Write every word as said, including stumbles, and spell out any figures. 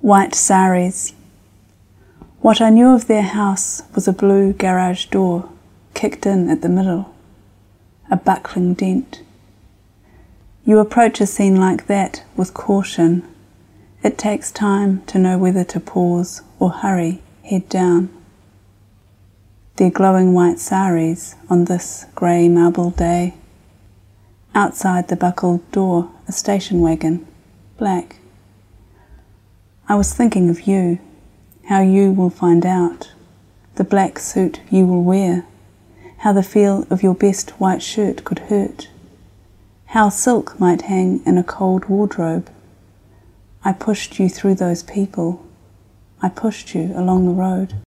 White saris. What I knew of their house was a blue garage door, kicked in at the middle, a buckling dent. You approach a scene like that with caution. It takes time to know whether to pause or hurry head down. Their glowing white saris on this grey marble day. Outside the buckled door, a station wagon, black. I was thinking of you, how you will find out, the black suit you will wear, how the feel of your best white shirt could hurt, how silk might hang in a cold wardrobe. I pushed you through those people. I pushed you along the road.